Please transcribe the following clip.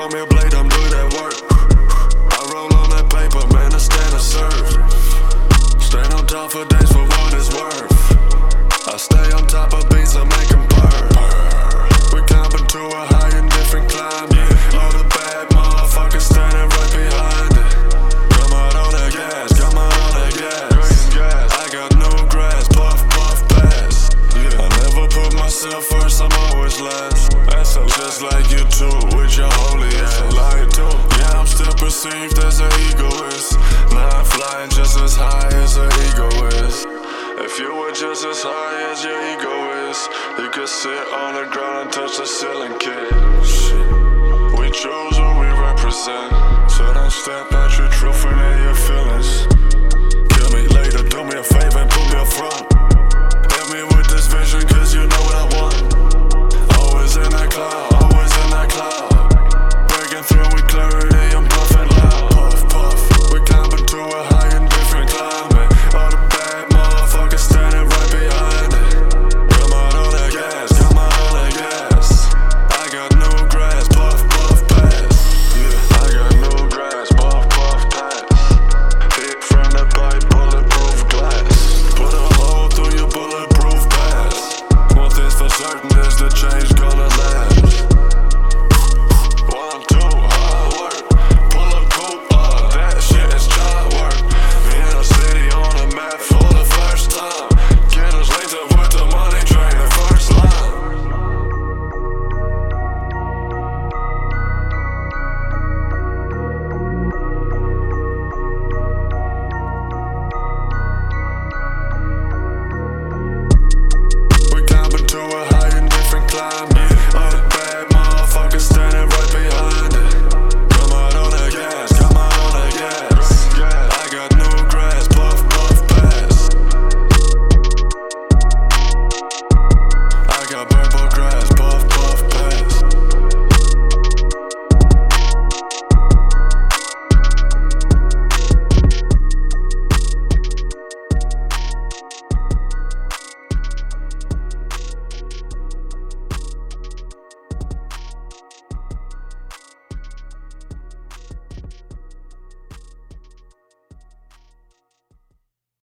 got me a blade, I'm doing that work. I roll on that paper, man, I stand to serve. Stand on top for days for what it's worth. I stay on top of beats, I make them purr. We climbing to a high and different climb. All the bad motherfuckers standing right behind it. Come out on that gas, come out on that gas. I got no grass, puff, puff, pass. I never put myself first, I'm always last. Just like you too, with your holy ass. Like too. Yeah, I'm still perceived as an egoist. Now I'm flying just as high as an ego is. If you were just as high as your ego is, you could sit on the ground and touch the ceiling, kid. Shit. We choose what we represent, so don't step